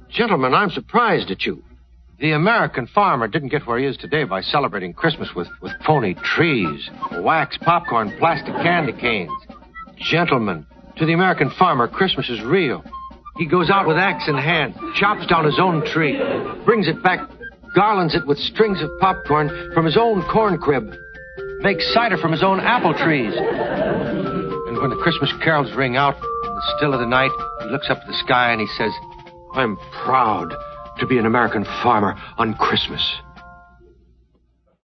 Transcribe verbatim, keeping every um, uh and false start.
Gentlemen, I'm surprised at you. The American farmer didn't get where he is today by celebrating Christmas with, with phony trees, wax popcorn, plastic candy canes. Gentlemen, to the American farmer, Christmas is real. He goes out with axe in hand, chops down his own tree, brings it back, garlands it with strings of popcorn from his own corn crib, makes cider from his own apple trees. And when the Christmas carols ring out in the still of the night, he looks up at the sky and he says, I'm proud to be an American farmer on Christmas.